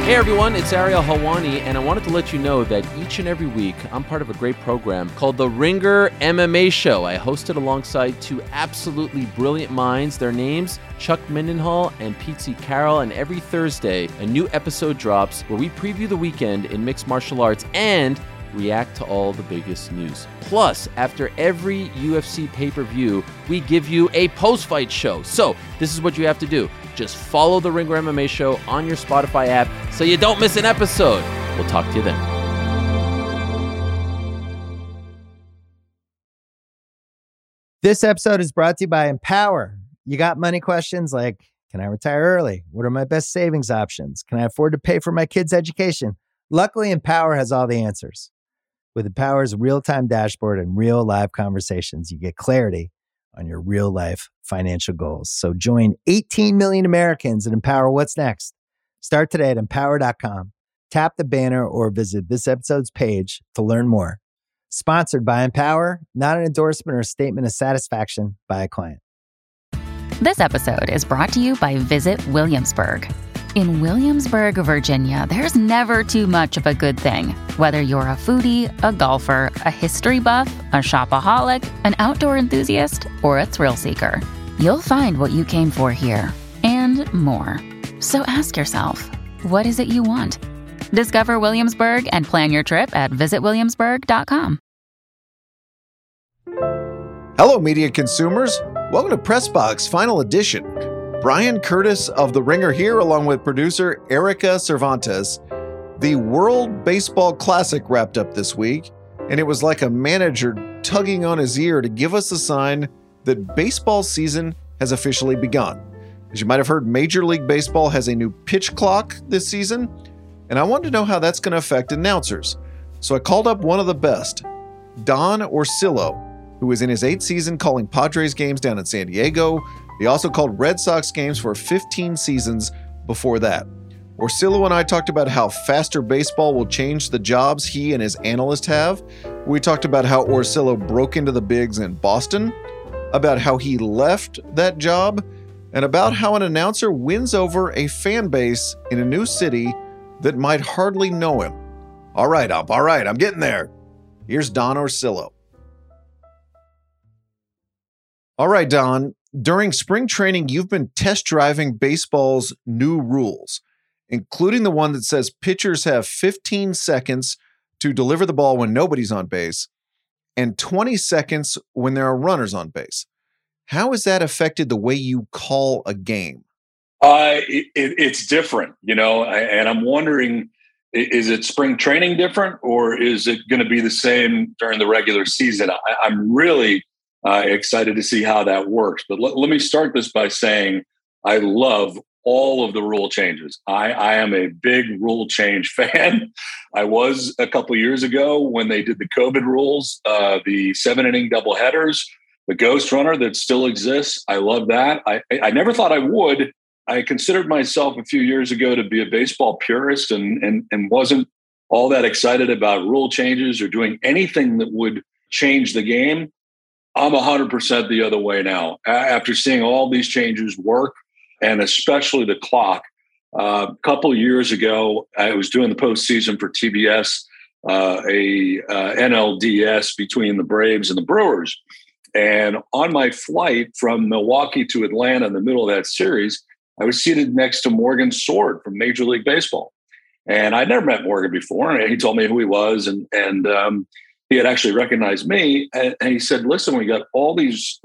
Hey everyone, it's Ariel Helwani, and I wanted to let you know that each and every week I'm part of a great program called The Ringer MMA Show. I host it alongside two absolutely brilliant minds. Their names, Chuck Mindenhall and Pete C. Carroll, and every Thursday a new episode drops where we preview the weekend in mixed martial arts and react to all the biggest news. Plus, after every UFC pay-per-view, we give you a post-fight show. So, this is what you have to do. Just follow the Ringer MMA Show on your Spotify app so you don't miss an episode. We'll talk to you then. This episode is brought to you by Empower. You got money questions like, can I retire early? What are my best savings options? Can I afford to pay for my kids' education? Luckily, Empower has all the answers. With Empower's real-time dashboard and real live conversations, you get clarity on your real-life financial goals. So join 18 million Americans and empower what's next. Start today at empower.com. Tap the banner or visit this episode's page to learn more. Sponsored by Empower, not an endorsement or statement of satisfaction by a client. This episode is brought to you by Visit Williamsburg. In Williamsburg, Virginia, there's never too much of a good thing. Whether you're a foodie, a golfer, a history buff, a shopaholic, an outdoor enthusiast, or a thrill seeker, you'll find what you came for here and more. So ask yourself, what is it you want? Discover Williamsburg and plan your trip at visitwilliamsburg.com. Hello, media consumers. Welcome to PressBox Final Edition. Brian Curtis of The Ringer here, along with producer Erica Cervantes. The World Baseball Classic wrapped up this week, and it was like a manager tugging on his ear to give us a sign that baseball season has officially begun. As you might have heard, Major League Baseball has a new pitch clock this season, and I wanted to know how that's going to affect announcers. So I called up one of the best, Don Orsillo, who was in his 8th season calling Padres games down in San Diego. He also called Red Sox games for 15 seasons before that. Orsillo and I talked about how faster baseball will change the jobs he and his analyst have. We talked about how Orsillo broke into the bigs in Boston, about how he left that job, and about how an announcer wins over a fan base in a new city that might hardly know him. All right, I'm getting there. Here's Don Orsillo. All right, Don. During spring training, you've been test driving baseball's new rules, including the one that says pitchers have 15 seconds to deliver the ball when nobody's on base and 20 seconds when there are runners on base. How has that affected the way you call a game? It's different, and I'm wondering, is it spring training different, or is it going to be the same during the regular season? I'm really excited to see how that works. But let me start this by saying I love all of the rule changes. I am a big rule change fan. I was a couple of years ago when they did the COVID rules, the 7-inning doubleheaders, the ghost runner that still exists. I love that. I never thought I would. I considered myself a few years ago to be a baseball purist and wasn't all that excited about rule changes or doing anything that would change the game. I'm 100% the other way now. After seeing all these changes work, and especially the clock, a couple of years ago, I was doing the postseason for TBS, a NLDS between the Braves and the Brewers. And on my flight from Milwaukee to Atlanta in the middle of that series, I was seated next to Morgan Sword from Major League Baseball. And I'd never met Morgan before. And he told me who he was. And he had actually recognized me, and he said, "Listen, we got all these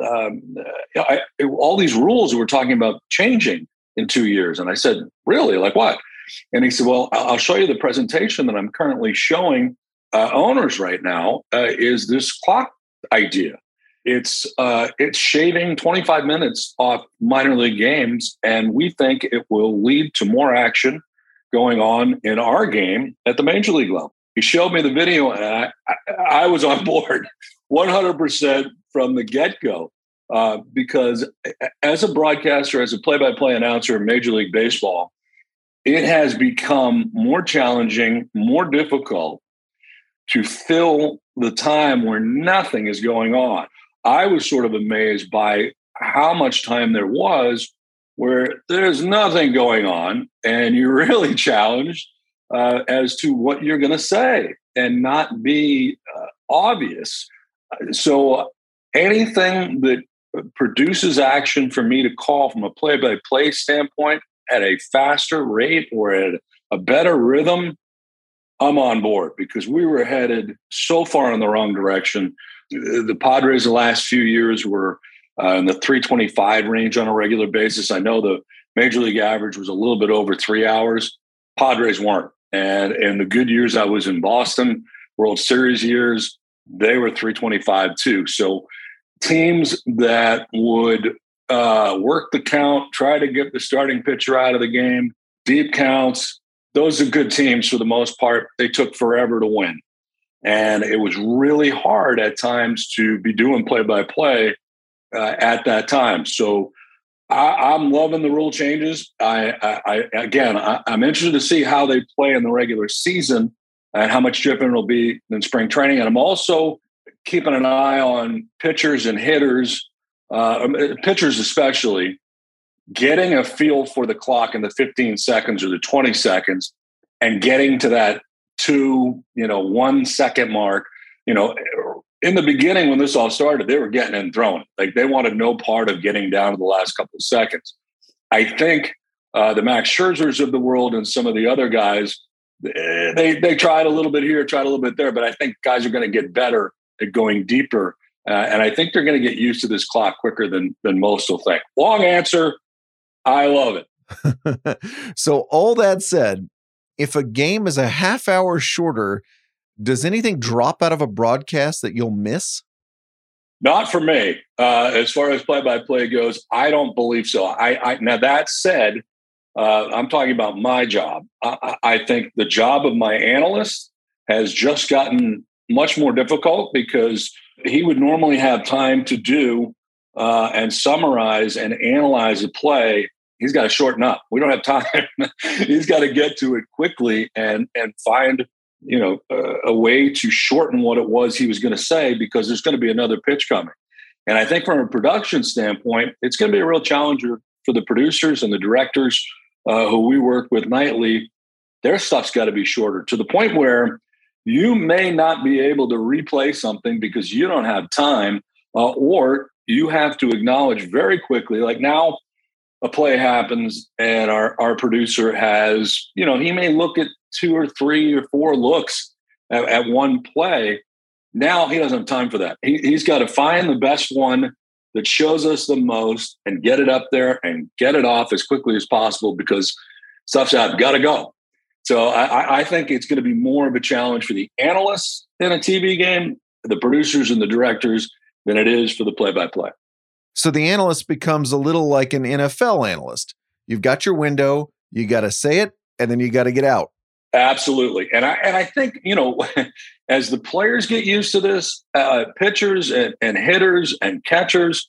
rules that we're talking about changing in 2 years." And I said, "Really? Like what?" And he said, "Well, I'll show you the presentation that I'm currently showing owners right now. Is this clock idea? It's shaving 25 minutes off minor league games, and we think it will lead to more action going on in our game at the major league level." He showed me the video, and I was on board 100% from the get-go because as a broadcaster, as a play-by-play announcer in Major League Baseball, it has become more challenging, more difficult to fill the time where nothing is going on. I was sort of amazed by how much time there was where there's nothing going on and you're really challenged as to what you're going to say and not be obvious. So anything that produces action for me to call from a play-by-play standpoint at a faster rate or at a better rhythm, I'm on board, because we were headed so far in the wrong direction. The Padres the last few years were in the 325 range on a regular basis. I know the major league average was a little bit over 3 hours. Padres weren't. And in the good years I was in Boston, World Series years, they were 325 too. So teams that would work the count, try to get the starting pitcher out of the game, deep counts, those are good teams for the most part. They took forever to win. And it was really hard at times to be doing play-by-play at that time. So I'm loving the rule changes. I'm interested to see how they play in the regular season and how much different it'll be in spring training. And I'm also keeping an eye on pitchers and hitters, pitchers especially, getting a feel for the clock in the 15 seconds or the 20 seconds and getting to that 1 second mark. In the beginning, when this all started, they were getting and throwing. Like, they wanted no part of getting down to the last couple of seconds. I think the Max Scherzers of the world and some of the other guys, they tried a little bit here, tried a little bit there, but I think guys are going to get better at going deeper. And I think they're going to get used to this clock quicker than most will think. Long answer. I love it. So all that said, if a game is a half hour shorter, does anything drop out of a broadcast that you'll miss? Not for me. As far as play-by-play goes, I don't believe so. Now, that said, I'm talking about my job. I think the job of my analyst has just gotten much more difficult, because he would normally have time to do and summarize and analyze a play. He's got to shorten up. We don't have time. He's got to get to it quickly and find a way to shorten what it was he was going to say, because there's going to be another pitch coming. And I think from a production standpoint, it's going to be a real challenger for the producers and the directors who we work with nightly. Their stuff's got to be shorter, to the point where you may not be able to replay something because you don't have time, or you have to acknowledge very quickly, like now a play happens and our producer has, he may look at 2 or 3 or 4 looks at one play. Now he doesn't have time for that. He's got to find the best one that shows us the most and get it up there and get it off as quickly as possible, because stuff's out, got to go. So I think it's going to be more of a challenge for the analysts in a TV game, the producers and the directors, than it is for the play-by-play. So the analyst becomes a little like an NFL analyst. You've got your window, you got to say it, and then you got to get out. Absolutely. And I think, as the players get used to this, pitchers and hitters and catchers,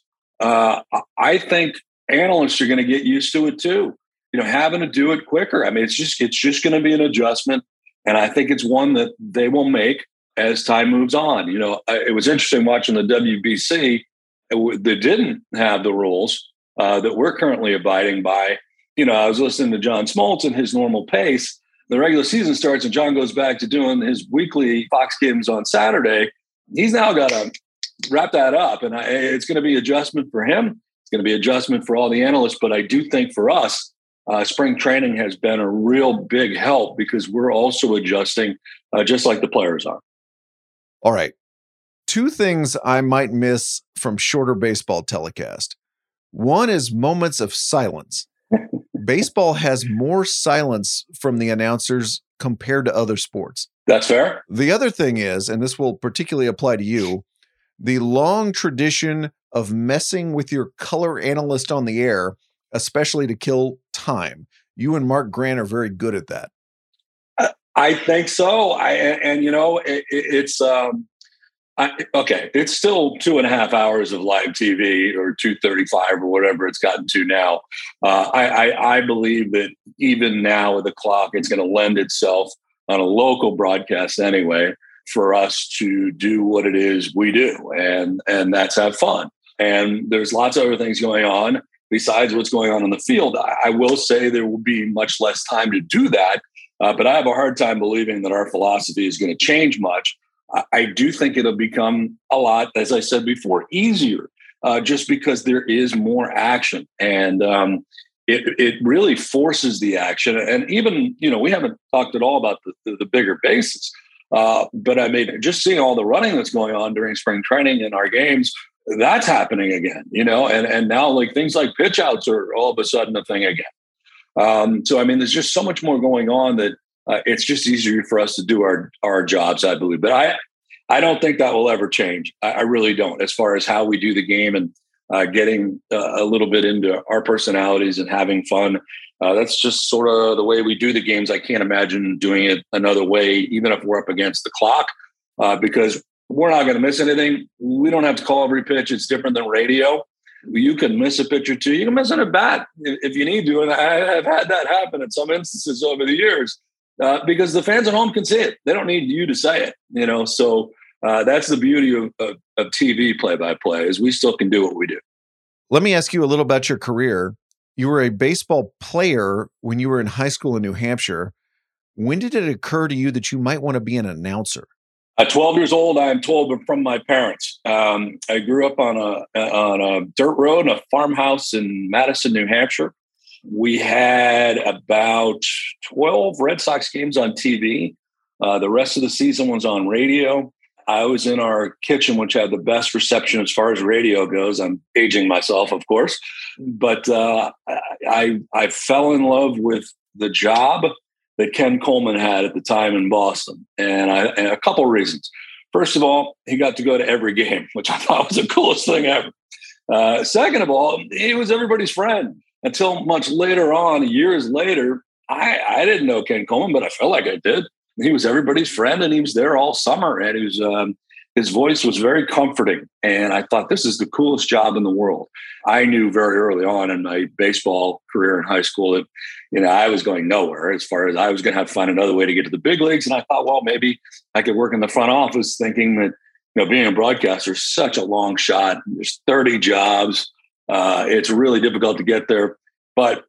I think analysts are going to get used to it too. Having to do it quicker. I mean, it's just going to be an adjustment. And I think it's one that they will make as time moves on. It was interesting watching the WBC that didn't have the rules that we're currently abiding by. I was listening to John Smoltz and his normal pace. The regular season starts and John goes back to doing his weekly Fox games on Saturday. He's now got to wrap that up. And it's going to be adjustment for him. It's going to be adjustment for all the analysts. But I do think for us, spring training has been a real big help, because we're also adjusting just like the players are. All right. 2 things I might miss from shorter baseball telecast. One is moments of silence. Baseball has more silence from the announcers compared to other sports. That's fair. The other thing is, and this will particularly apply to you, the long tradition of messing with your color analyst on the air, especially to kill time. You and Mark Grant are very good at that. I think so. It's still 2.5 hours of live TV, or 2:35 or whatever it's gotten to now. I believe that even now with the clock, it's going to lend itself on a local broadcast anyway for us to do what it is we do, and that's have fun. And there's lots of other things going on. besides what's going on the field. I will say there will be much less time to do that, but I have a hard time believing that our philosophy is going to change much. I do think it'll become a lot, as I said before, easier, just because there is more action, and it really forces the action. And even, we haven't talked at all about the bigger bases, but I mean, just seeing all the running that's going on during spring training in our games, that's happening again, and now like things like pitch outs are all of a sudden a thing again. So, I mean, there's just so much more going on that it's just easier for us to do our jobs, I believe. But I don't think that will ever change. I really don't, as far as how we do the game and getting a little bit into our personalities and having fun. That's just sort of the way we do the games. I can't imagine doing it another way, even if we're up against the clock, because we're not going to miss anything. We don't have to call every pitch. It's different than radio. You can miss a pitch or two. You can miss an at bat if you need to. And I have had that happen in some instances over the years. Because the fans at home can see it. They don't need you to say it, So that's the beauty of TV play-by-play is we still can do what we do. Let me ask you a little about your career. You were a baseball player when you were in high school in New Hampshire. When did it occur to you that you might want to be an announcer? At 12 years old, I am told from my parents. I grew up on a dirt road in a farmhouse in Madison, New Hampshire. We had about 12 Red Sox games on TV. The rest of the season was on radio. I was in our kitchen, which had the best reception as far as radio goes. I'm aging myself, of course. But I fell in love with the job that Ken Coleman had at the time in Boston. And a couple of reasons. First of all, he got to go to every game, which I thought was the coolest thing ever. Second of all, he was everybody's friend. Until much later on, years later, I didn't know Ken Coleman, but I felt like I did. He was everybody's friend, and he was there all summer. And he was, his voice was very comforting. And I thought, this is the coolest job in the world. I knew very early on in my baseball career in high school that, I was going nowhere as far as I was going to have to find another way to get to the big leagues. And I thought, well, maybe I could work in the front office, thinking that, being a broadcaster is such a long shot. There's 30 jobs. It's really difficult to get there. But,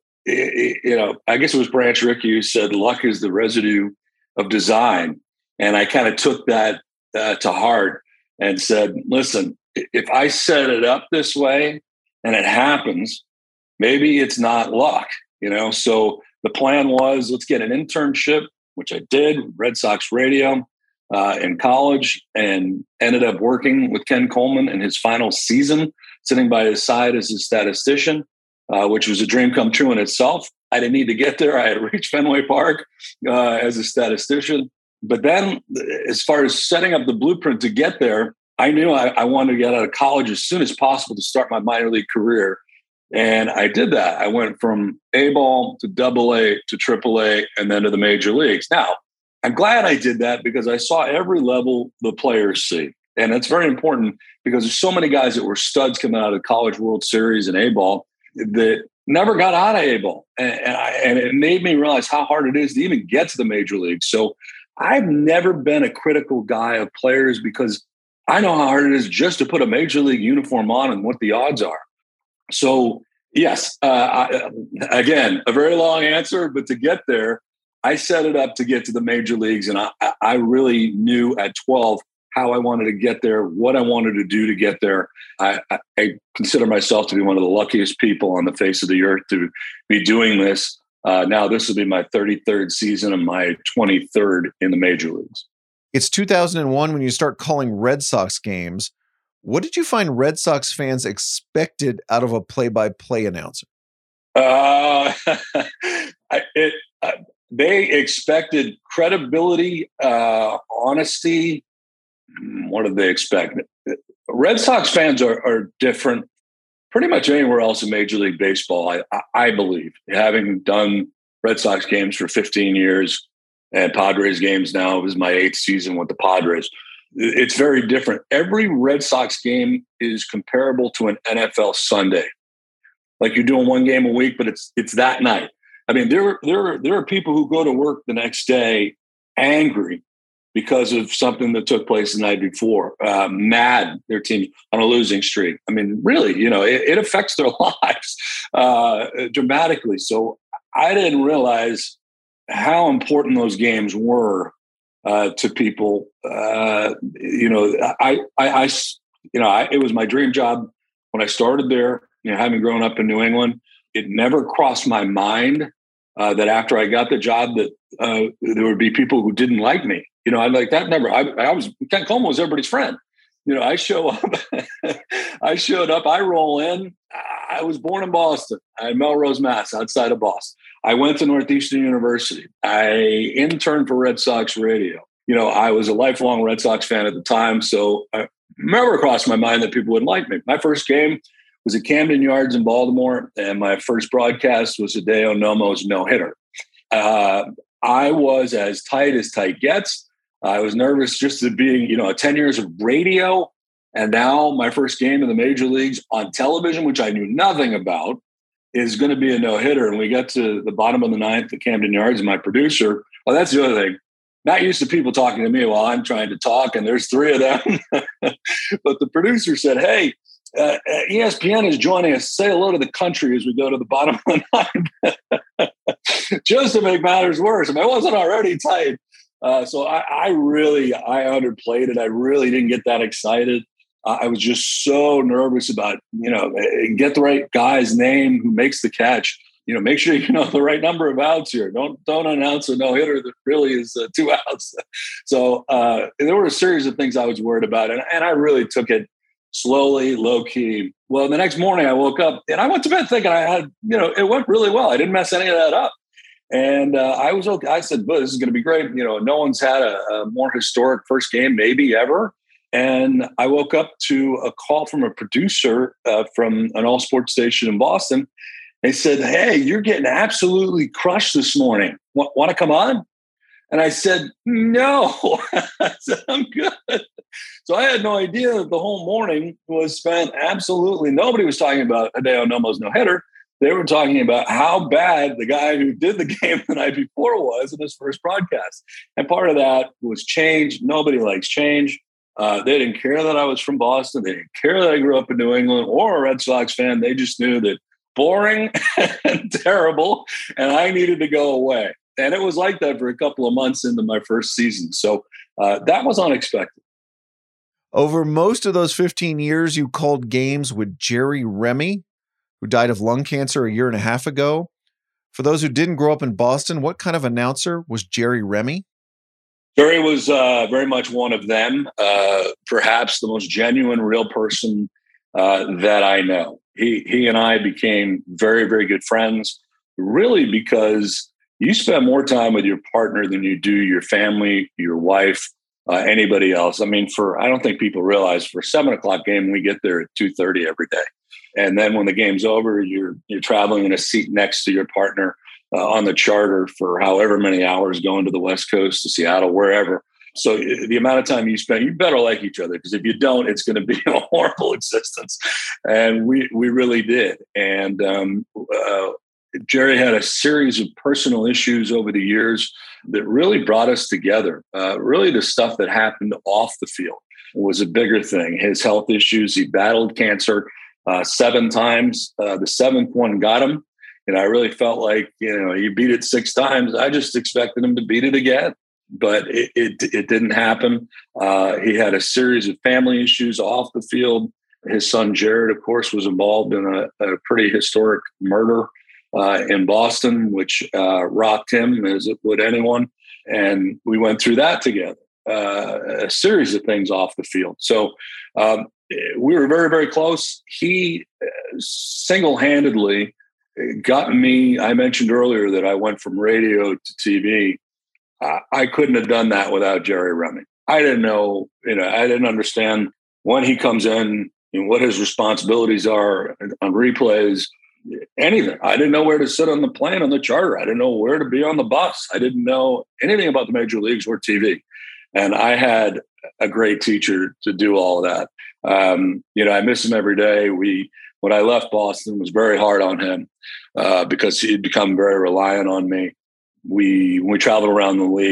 I guess it was Branch Rickey who said, luck is the residue of design. And I kind of took that to heart and said, listen, if I set it up this way and it happens, maybe it's not luck, So the plan was, let's get an internship, which I did, Red Sox radio in college, and ended up working with Ken Coleman in his final season, sitting by his side as a statistician, which was a dream come true in itself. I didn't need to get there. I had reached Fenway Park as a statistician. But then as far as setting up the blueprint to get there, I knew I wanted to get out of college as soon as possible to start my minor league career. And I did that. I went from A-ball to AA to AAA and then to the major leagues. Now, I'm glad I did that because I saw every level the players see. And that's very important because there's so many guys that were studs coming out of the College World Series and A-ball that never got out of A-ball. And it made me realize how hard it is to even get to the major leagues. So I've never been a critical guy of players because I know how hard it is just to put a major league uniform on and what the odds are. So yes, again, a very long answer, but to get there, I set it up to get to the major leagues. And I really knew at 12 how I wanted to get there, what I wanted to do to get there. I consider myself to be one of the luckiest people on the face of the earth to be doing this. Now, this will be my 33rd season and my 23rd in the major leagues. It's 2001 when you start calling Red Sox games. What did you find Red Sox fans expected out of a play-by-play announcer? They expected credibility, honesty. What did they expect? Red Sox fans are different pretty much anywhere else in Major League Baseball, I believe. Having done Red Sox games for 15 years and Padres games now, it was my 8th season with the Padres. It's very different. Every Red Sox game is comparable to an NFL Sunday. Like you're doing one game a week, but it's that night. I mean, there are people who go to work the next day angry because of something that took place the night before. Mad, their team on a losing streak. I mean, really, it affects their lives dramatically. So I didn't realize how important those games were to people. It was my dream job when I started there. Having grown up in New England, it never crossed my mind that after I got the job that there would be people who didn't like me. I like that. Ken Coleman was everybody's friend. I show up, I roll in. I was born in Boston. I had Melrose, Mass, outside of Boston. I went to Northeastern University. I interned for Red Sox radio. I was a lifelong Red Sox fan at the time. So I never crossed my mind that people wouldn't like me. My first game was at Camden Yards in Baltimore. And my first broadcast was Hideo Nomo's no-hitter. I was as tight gets. I was nervous just to being, 10 years of radio. And now my first game in the major leagues on television, which I knew nothing about, is going to be a no-hitter. And we got to the bottom of the ninth at Camden Yards, and my producer, that's the other thing. Not used to people talking to me while I'm trying to talk, and there's three of them. But the producer said, hey, ESPN is joining us. Say hello to the country as we go to the bottom of the ninth. Just to make matters worse. I wasn't already tight. So I underplayed it. I really didn't get that excited. I was just so nervous about, get the right guy's name who makes the catch. Make sure you know the right number of outs here. Don't announce a no-hitter that really is 2 outs. So there were a series of things I was worried about, and I really took it slowly, low-key. Well, the next morning I woke up, and I went to bed thinking I had, it went really well. I didn't mess any of that up. And I was okay. I said, this is going to be great. No one's had a more historic first game maybe ever. And I woke up to a call from a producer from an all-sports station in Boston. They said, hey, you're getting absolutely crushed this morning. Want to come on? And I said, no. I said, I'm good. So I had no idea that the whole morning was spent absolutely, nobody was talking about Hideo Nomo's no-hitter. They were talking about how bad the guy who did the game the night before was in his first broadcast. And part of that was change. Nobody likes change. They didn't care that I was from Boston. They didn't care that I grew up in New England or a Red Sox fan. They just knew that boring and terrible, and I needed to go away. And it was like that for a couple of months into my first season. So that was unexpected. Over most of those 15 years, you called games with Jerry Remy, who died of lung cancer a year and a half ago. For those who didn't grow up in Boston, what kind of announcer was Jerry Remy? Jerry was very much one of them, perhaps the most genuine, real person that I know. He and I became very, very good friends, really because you spend more time with your partner than you do your family, your wife, anybody else. I mean, I don't think people realize for a 7:00 game, we get there at 2:30 every day. And then when the game's over, you're traveling in a seat next to your partner on the charter for however many hours going to the West Coast, to Seattle, wherever. So the amount of time you spend, you better like each other, because if you don't, it's going to be a horrible existence. And we really did. And Jerry had a series of personal issues over the years that really brought us together. Really the stuff that happened off the field was a bigger thing. His health issues, he battled cancer 7 times. The 7th one got him. And I really felt like, he beat it 6 times. I just expected him to beat it again. But it didn't happen. He had a series of family issues off the field. His son, Jared, of course, was involved in a pretty historic murder in Boston, which rocked him, as it would anyone. And we went through that together, a series of things off the field. So we were very, very close. He single-handedly got me. I mentioned earlier that I went from radio to TV. I couldn't have done that without Jerry Remy. I didn't know, I didn't understand when he comes in and what his responsibilities are on replays, anything. I didn't know where to sit on the plane on the charter. I didn't know where to be on the bus. I didn't know anything about the major leagues or TV. And I had a great teacher to do all of that. I miss him every day. When I left Boston, it was very hard on him because he'd become very reliant on me. When we traveled around the league,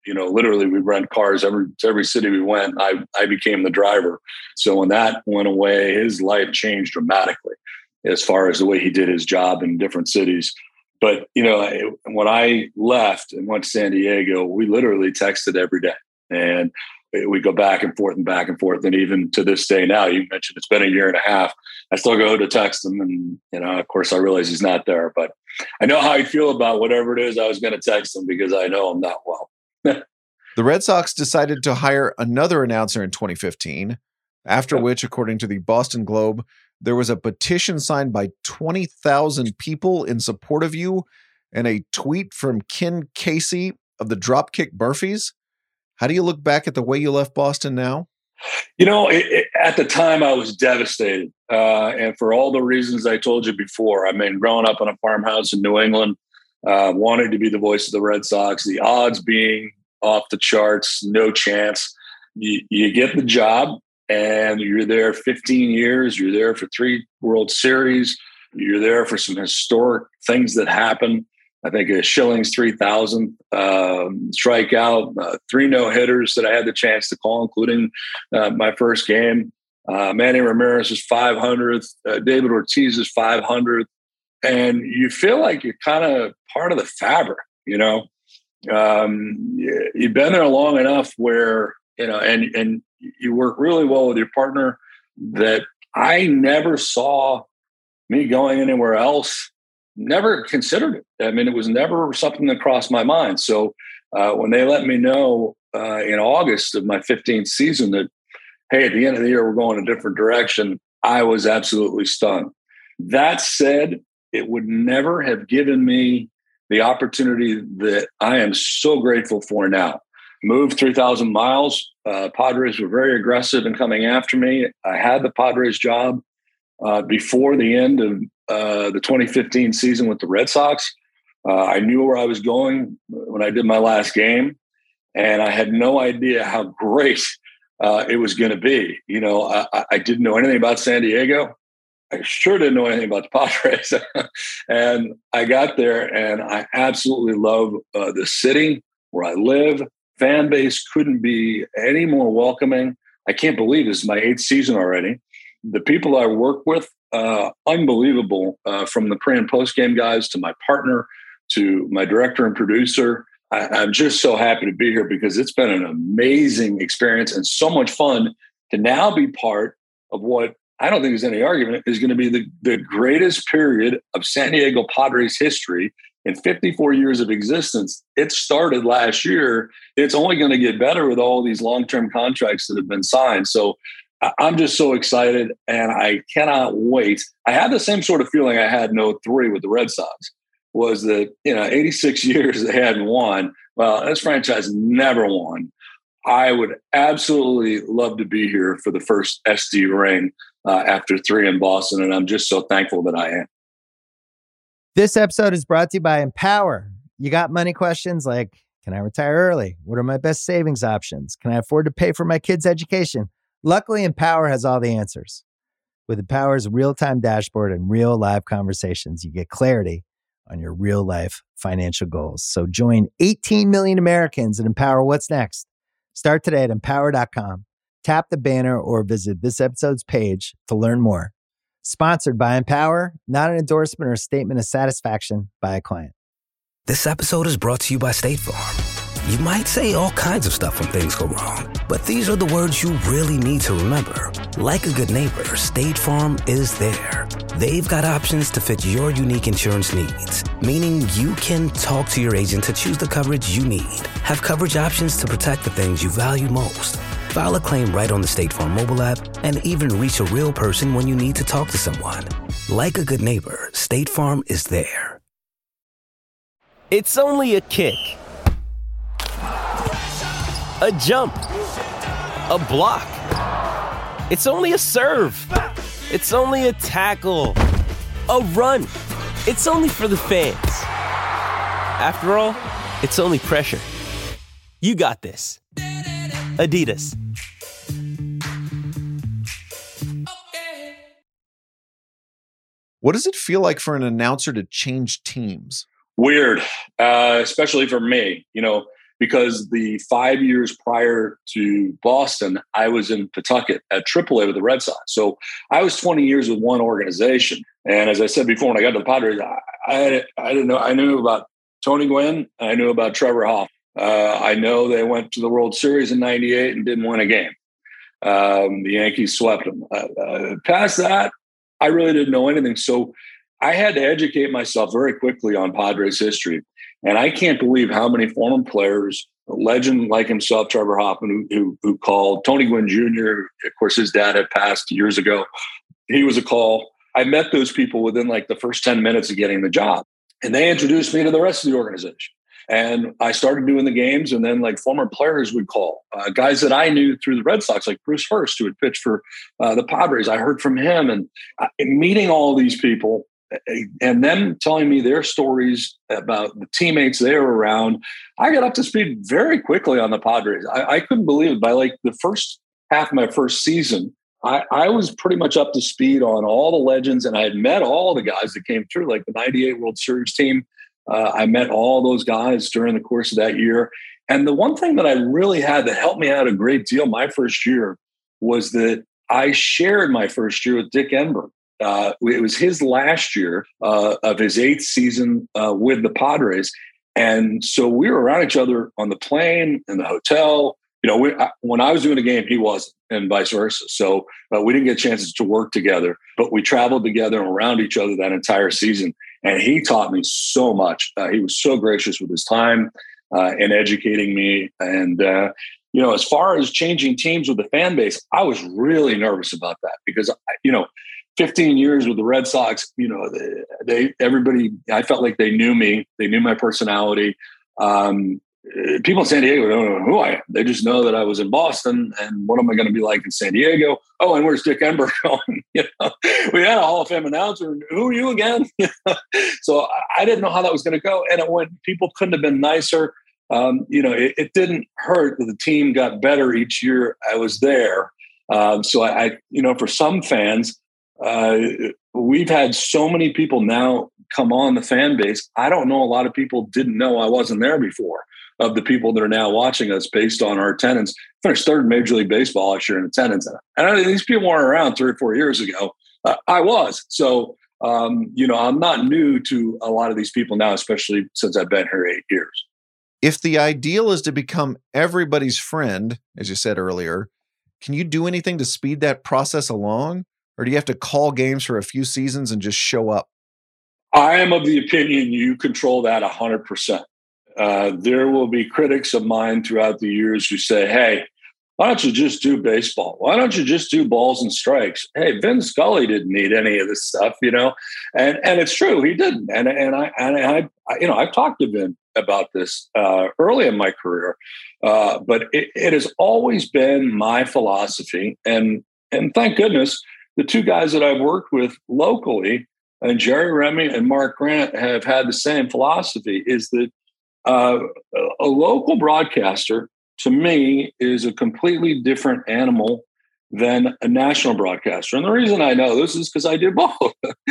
literally we rent cars every city we went. I became the driver. So when that went away, his life changed dramatically as far as the way he did his job in different cities. But, when I left and went to San Diego, we literally texted every day, and we go back and forth. And even to this day now, you mentioned it's been a year and a half. I still go to text him, and, of course I realize he's not there, but I know how he'd feel about whatever it is I was going to text him, because I know him that well. The Red Sox decided to hire another announcer in 2015, after which, according to the Boston Globe, there was a petition signed by 20,000 people in support of you, and a tweet from Ken Casey of the Dropkick Murphys. How do you look back at the way you left Boston now? At the time I was devastated. And for all the reasons I told you before, I mean, growing up in a farmhouse in New England, wanted to be the voice of the Red Sox, the odds being off the charts, no chance. You get the job, and you're there 15 years. You're there for 3 World Series. You're there for some historic things that happen. I think a Schilling's 3,000 strikeout, 3 no-hitters that I had the chance to call, including my first game. Manny Ramirez's 500th, David Ortiz's 500th. And you feel like you're kind of part of the fabric, You've been there long enough where, and you work really well with your partner, that I never saw me going anywhere else. Never considered it. I mean, it was never something that crossed my mind. So when they let me know in August of my 15th season that, hey, at the end of the year, we're going a different direction, I was absolutely stunned. That said, it would never have given me the opportunity that I am so grateful for now. Moved 3,000 miles. Padres were very aggressive in coming after me. I had the Padres job before the end of the 2015 season with the Red Sox. I knew where I was going when I did my last game, and I had no idea how great it was going to be. I didn't know anything about San Diego. I sure didn't know anything about the Padres. And I got there, and I absolutely love the city where I live. Fan base couldn't be any more welcoming. I can't believe this is my 8th season already. The people I work with, unbelievable, from the pre and post game guys to my partner to my director and producer. I'm just so happy to be here because it's been an amazing experience and so much fun to now be part of what I don't think there's any argument is going to be the greatest period of San Diego Padres history in 54 years of existence. It started last year. It's only going to get better with all these long-term contracts that have been signed. So I'm just so excited, and I cannot wait. I had the same sort of feeling I had in 2003 with the Red Sox, was that, 86 years they hadn't won. Well, this franchise never won. I would absolutely love to be here for the first SD ring after 3 in Boston, and I'm just so thankful that I am. This episode is brought to you by Empower. You got money questions like, can I retire early? What are my best savings options? Can I afford to pay for my kids' education? Luckily, Empower has all the answers. With Empower's real-time dashboard and real live conversations, you get clarity on your real-life financial goals. So join 18 million Americans and Empower what's next. Start today at empower.com. Tap the banner or visit this episode's page to learn more. Sponsored by Empower, not an endorsement or statement of satisfaction by a client. This episode is brought to you by State Farm. You might say all kinds of stuff when things go wrong, but these are the words you really need to remember. Like a good neighbor, State Farm is there. They've got options to fit your unique insurance needs, meaning you can talk to your agent to choose the coverage you need, have coverage options to protect the things you value most, file a claim right on the State Farm mobile app, and even reach a real person when you need to talk to someone. Like a good neighbor, State Farm is there. It's only a kick, a jump, a block. It's only a serve. It's only a tackle, a run. It's only for the fans. After all, it's only pressure. You got this. Adidas. What does it feel like for an announcer to change teams? Weird, especially for me. because the 5 years prior to Boston, I was in Pawtucket at AAA with the Red Sox. So I was 20 years with one organization. And as I said before, when I got to the Padres, I didn't know. I knew about Tony Gwynn. I knew about Trevor Hoffman. I know they went to the World Series in '98 and didn't win a game. The Yankees swept them. Past that, I really didn't know anything. So I had to educate myself very quickly on Padres history. And I can't believe how many former players, a legend like himself, Trevor Hoffman, who called, Tony Gwynn Jr., of course, his dad had passed years ago. He was a call. I met those people within like the first 10 minutes of getting the job. And they introduced me to the rest of the organization. And I started doing the games, and then like former players would call, guys that I knew through the Red Sox, like Bruce Hurst, who had pitched for the Padres. I heard from him, and meeting all these people and them telling me their stories about the teammates they were around. I got up to speed very quickly on the Padres. I couldn't believe it. By like the first half of my first season, I was pretty much up to speed on all the legends, and I had met all the guys that came through, like the '98 World Series team. I met all those guys during the course of that year. And the one thing that I really had that helped me out a great deal my first year was that I shared my first year with Dick Enberg. It was his last year of his 8th season with the Padres. And so we were around each other on the plane, in the hotel. You know, when I was doing a game, he wasn't, and vice versa. So we didn't get chances to work together, but we traveled together and around each other that entire season. And he taught me so much. He was so gracious with his time and educating me. And, you know, as far as changing teams with the fan base, I was really nervous about that because, 15 years with the Red Sox, you know, everybody, I felt like they knew me. They knew my personality. People in San Diego don't know who I am. They just know that I was in Boston, and what am I going to be like in San Diego? Oh, and where's Dick Enberg going? We had a Hall of Fame announcer. Who are you again? So I didn't know how that was going to go. And it went, people couldn't have been nicer. It didn't hurt that the team got better each year I was there. So I for some fans, we've had so many people now come on the fan base. I don't know. A lot of people didn't know I wasn't there before, of the people that are now watching us based on our attendance. Finished 3rd in Major League Baseball last year in attendance. And these people weren't around 3 or 4 years ago. I was. So, I'm not new to a lot of these people now, especially since I've been here 8 years. If the ideal is to become everybody's friend, as you said earlier, can you do anything to speed that process along? Or do you have to call games for a few seasons and just show up? I am of the opinion you control that 100%. There will be critics of mine throughout the years who say, hey, why don't you just do baseball? Why don't you just do balls and strikes? Hey, Vin Scully didn't need any of this stuff, and it's true, he didn't. And I've talked to Vin about this early in my career, but it has always been my philosophy, and thank goodness the 2 guys that I've worked with locally, and Jerry Remy and Mark Grant, have had the same philosophy, is that a local broadcaster, to me, is a completely different animal than a national broadcaster. And the reason I know this is because I did both.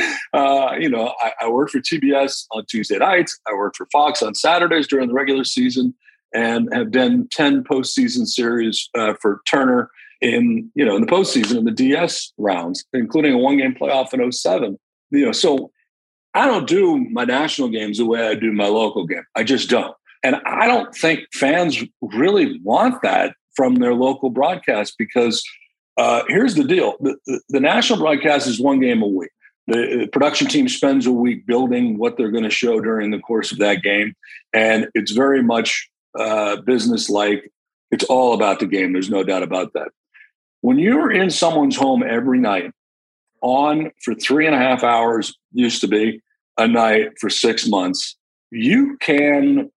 I worked for TBS on Tuesday nights. I worked for Fox on Saturdays during the regular season, and have done 10 postseason series for Turner in the postseason in the DS rounds, including a 1-game playoff in 2007. So I don't do my national games the way I do my local game. I just don't. And I don't think fans really want that from their local broadcast, because here's the deal. The national broadcast is 1 game a week. The production team spends a week building what they're going to show during the course of that game. And it's very much business-like. It's all about the game. There's no doubt about that. When you're in someone's home every night, on for 3.5 hours, used to be a night for 6 months, you can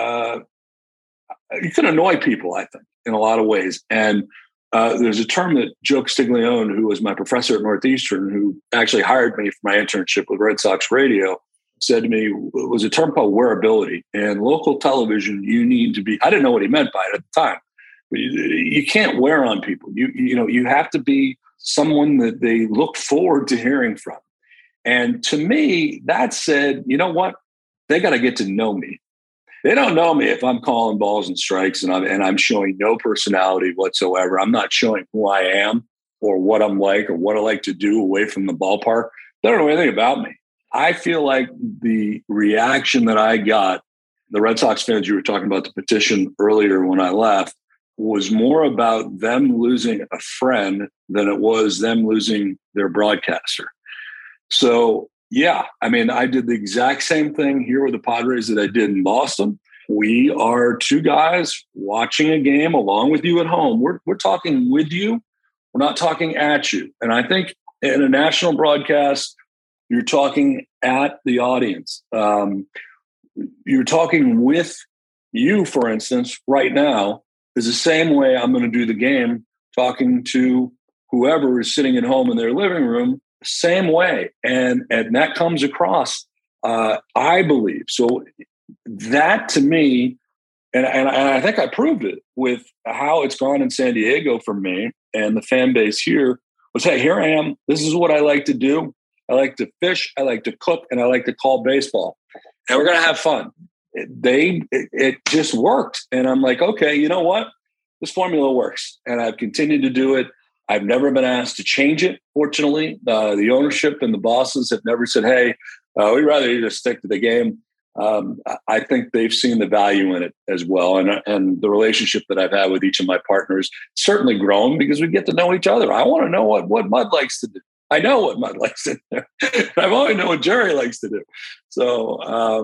annoy people, I think, in a lot of ways. And there's a term that Joe Castiglione, who was my professor at Northeastern, who actually hired me for my internship with Red Sox Radio, said to me, it was a term called wearability. And local television, you need to be, I didn't know what he meant by it at the time, but you can't wear on people. You have to be someone that they look forward to hearing from. And to me, that said, you know what? They got to get to know me. They don't know me if I'm calling balls and strikes and I'm showing no personality whatsoever. I'm not showing who I am or what I'm like or what I like to do away from the ballpark. They don't know anything about me. I feel like the reaction that I got, the Red Sox fans, you were talking about the petition earlier when I left, was more about them losing a friend than it was them losing their broadcaster. So, yeah, I mean, I did the exact same thing here with the Padres that I did in Boston. We are two guys watching a game along with you at home. We're talking with you. We're not talking at you. And I think in a national broadcast, you're talking at the audience. You're talking with you, for instance, right now is the same way I'm going to do the game, talking to whoever is sitting at home in their living room, same way. And that comes across, I believe. So that to me, and I think I proved it with how it's gone in San Diego for me and the fan base here was, hey, here I am. This is what I like to do. I like to fish, I like to cook, and I like to call baseball. And we're going to have fun. It just worked. And I'm like, okay, you know what? This formula works. And I've continued to do it. I've never been asked to change it, fortunately. The ownership and the bosses have never said, hey, we'd rather you just stick to the game. I think they've seen the value in it as well. And the relationship that I've had with each of my partners certainly grown because we get to know each other. I want to know what Mud likes to do. I know what Mud likes to do. I've always known what Jerry likes to do. So,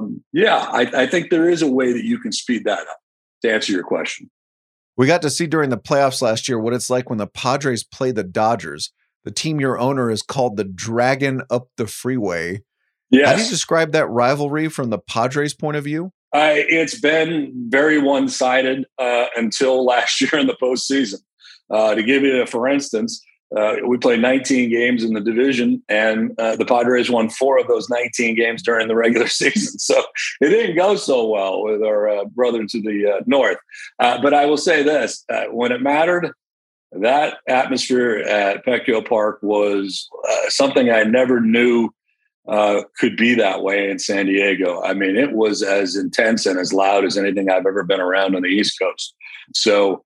I think there is a way that you can speed that up to answer your question. We got to see during the playoffs last year what it's like when the Padres play the Dodgers. The team your owner is called the Dragon Up the Freeway. Yes. How do you describe that rivalry from the Padres' point of view? It's been very one-sided until last year in the postseason. To give you for instance, we played 19 games in the division, and the Padres won 4 of those 19 games during the regular season. So it didn't go so well with our brother to the north. But I will say this, when it mattered, that atmosphere at Petco Park was something I never knew could be that way in San Diego. I mean, it was as intense and as loud as anything I've ever been around on the East Coast. So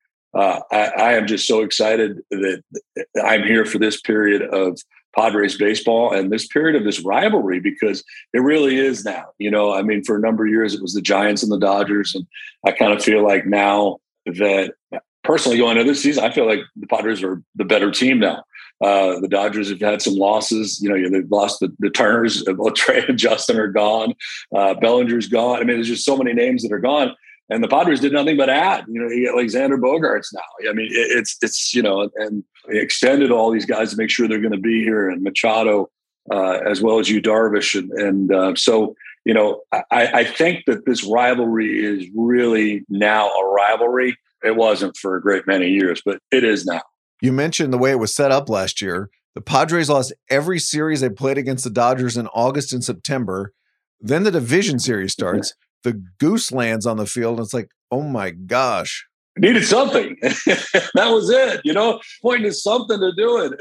I am just so excited that I'm here for this period of Padres baseball and this period of this rivalry, because it really is now. You know, I mean, for a number of years, it was the Giants and the Dodgers. And I kind of feel like now that personally going into this season, I feel like the Padres are the better team now. The Dodgers have had some losses. You know, they've lost the Turners. Both Trey and Justin are gone. Bellinger's gone. I mean, there's just so many names that are gone. And the Padres did nothing but add. You know, you get Alexander Bogaerts now. I mean, it's you know, and they extended all these guys to make sure they're going to be here, and Machado as well as Yu Darvish, and so you know, I think that this rivalry is really now a rivalry. It wasn't for a great many years, but it is now. You mentioned the way it was set up last year. The Padres lost every series they played against the Dodgers in August and September. Then the division series starts. The goose lands on the field, and it's like, oh my gosh. Needed something. That was it. You know, pointing to something to do it.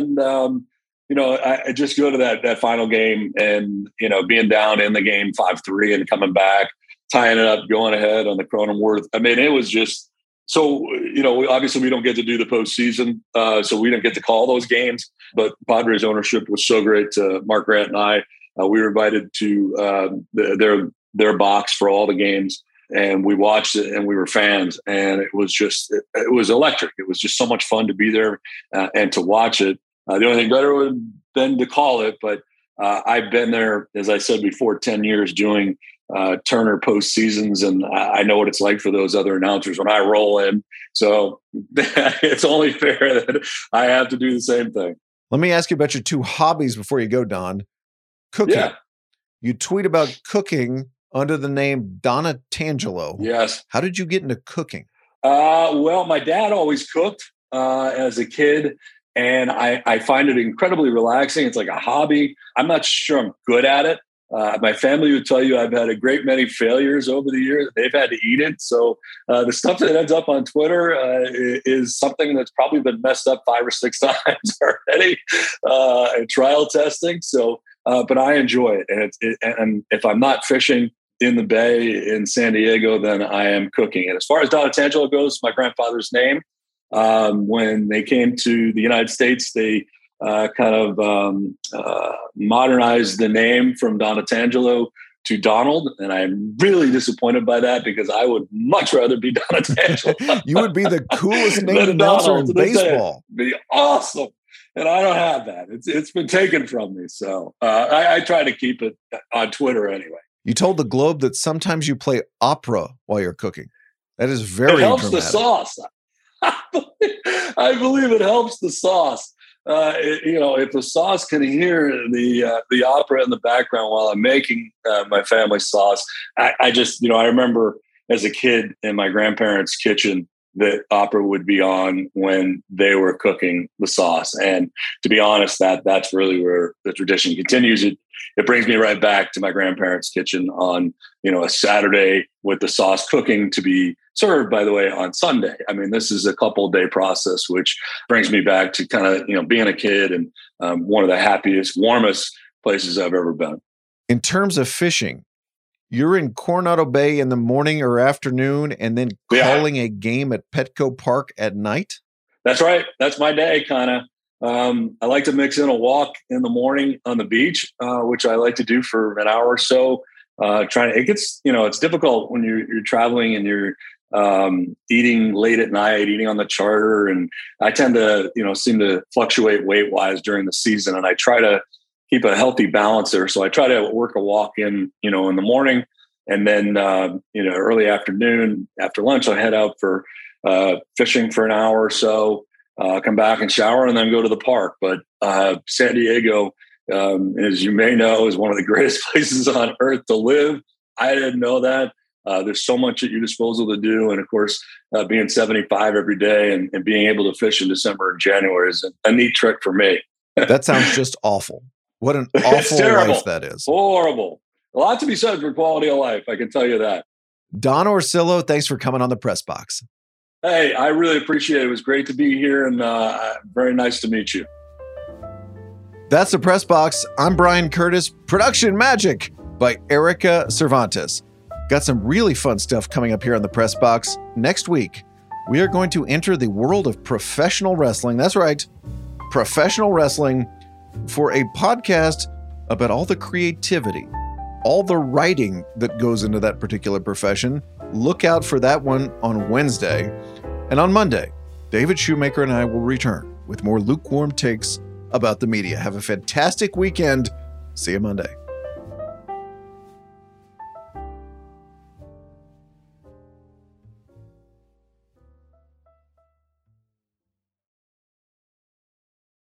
And you know, I just go to that final game and, you know, being down in the game 5-3 and coming back, tying it up, going ahead on the Cronenworth. I mean, it was just so, you know, obviously we don't get to do the postseason, so we didn't get to call those games. But Padres ownership was so great to Mark Grant and I. We were invited to their box for all the games, and we watched it and we were fans, and it was just, it was electric. It was just so much fun to be there and to watch it. The only thing better would have been to call it, but I've been there, as I said before, 10 years doing Turner post seasons, and I know what it's like for those other announcers when I roll in. So it's only fair that I have to do the same thing. Let me ask you about your 2 hobbies before you go, Don. Cooking. Yeah. You tweet about cooking under the name Donna Tangelo. Yes. How did you get into cooking? Well, my dad always cooked as a kid, and I find it incredibly relaxing. It's like a hobby. I'm not sure I'm good at it. My family would tell you I've had a great many failures over the years. They've had to eat it. So the stuff that ends up on Twitter is something that's probably been messed up 5 or 6 times already and trial testing. So, but I enjoy it. And if I'm not fishing, in the Bay in San Diego than I am cooking. And as far as Donatangelo goes, my grandfather's name. When they came to the United States, they modernized the name from Donatangelo to Donald, and I'm really disappointed by that because I would much rather be Donatangelo. You would be the coolest named announcer in baseball. Be awesome, and I don't have that. It's been taken from me, so I try to keep it on Twitter anyway. You told the Globe that sometimes you play opera while you're cooking. That is very. It helps dramatic. the sauce. I believe it helps the sauce. If the sauce can hear the opera in the background while I'm making my family sauce, I remember as a kid in my grandparents' kitchen that opera would be on when they were cooking the sauce. And to be honest, that's really where the tradition continues. It brings me right back to my grandparents' kitchen on, a Saturday with the sauce cooking to be served, by the way, on Sunday. I mean, this is a couple-day process, which brings me back to kind of, being a kid and one of the happiest, warmest places I've ever been. In terms of fishing, you're in Coronado Bay in the morning or afternoon and then calling a game at Petco Park at night? That's right. That's my day, kind of. I like to mix in a walk in the morning on the beach, which I like to do for an hour or so. It's difficult when you're traveling and you're eating late at night, eating on the charter. And I tend to, seem to fluctuate weight wise during the season. And I try to keep a healthy balance there. So I try to work a walk in the morning, and then, early afternoon after lunch, I head out for fishing for an hour or so, come back and shower and then go to the park. But San Diego, as you may know, is one of the greatest places on earth to live. I didn't know that. There's so much at your disposal to do. And of course, being 75 every day and being able to fish in December and January is a neat trick for me. That sounds just awful. What an awful life that is. Horrible. A lot to be said for quality of life, I can tell you that. Don Orsillo, thanks for coming on the Press Box. Hey, I really appreciate it. It was great to be here, and very nice to meet you. That's the Press Box. I'm Brian Curtis. Production magic by Erica Cervantes. Got some really fun stuff coming up here on the Press Box. Next week, we are going to enter the world of professional wrestling. That's right, professional wrestling, for a podcast about all the creativity, all the writing that goes into that particular profession. Look out for that one on Wednesday. And on Monday, David Shoemaker and I will return with more lukewarm takes about the media. Have a fantastic weekend. See you Monday.